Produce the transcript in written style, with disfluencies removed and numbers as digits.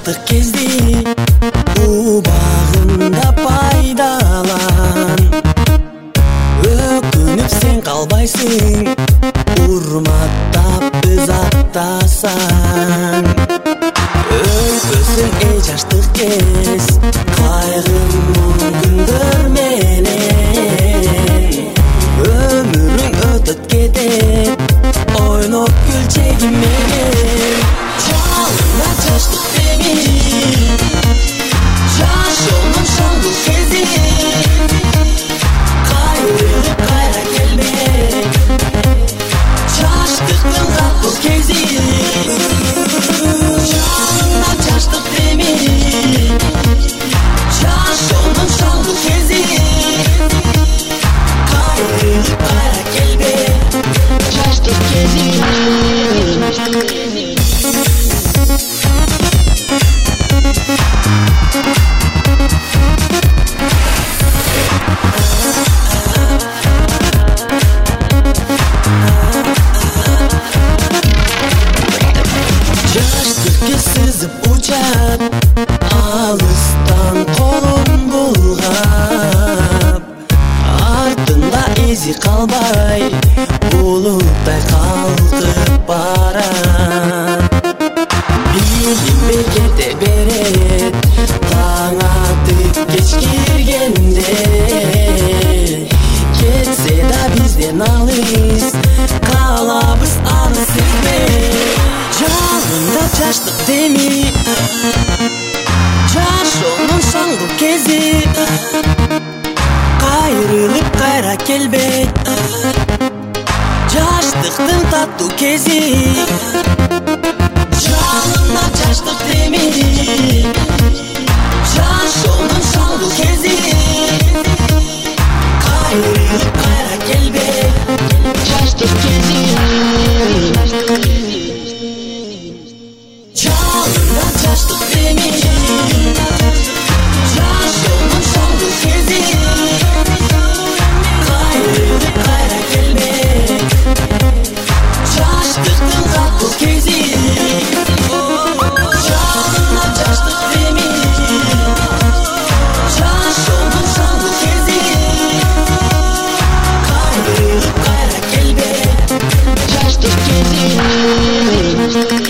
жаштык кезди убагында пайдалан. Өкүнүп сен калбайсың, урматтап өз аттасан. Өтпөсүң эй жаштык кез, кайгымуу күндөр менен. Өмүрүң өтөт кетет, ойноп күлчегим менен. Жалында жаштык деми, жашоонун шаңдуу кези. Кайрылып кайра келбек, жаштыктын каттуу кези. Жалында жаштык деми, жашоонун шаңдуу кези. Кайрылып кайра келбек, жаштык кези. Сызып учат, алыстан колун булгап, артында изи калбай, булуттай калкып барат. Билим бекете берет, таң атып кеч киргенде. Кетсе да бизден алыс, калабыз аны сезбей. Жалында жаштык деми, жашоонун шаңдуу кези. Кайрылып кайра келбейт, жаштыктын таттуу кези. Жалында жаштык деми, жашоонун шаңдуу кези. Кайрылып кайра келбейт, жаштык кези. Жалында жаштык деми, жашоонун шаңдуу кези. Кайрылып кайра келбек, жаштыктын каттуу кези. Жалында жаштык деми, жашоонун шаңдуу кези. Кайрылып кайра келбек, жаштык кези.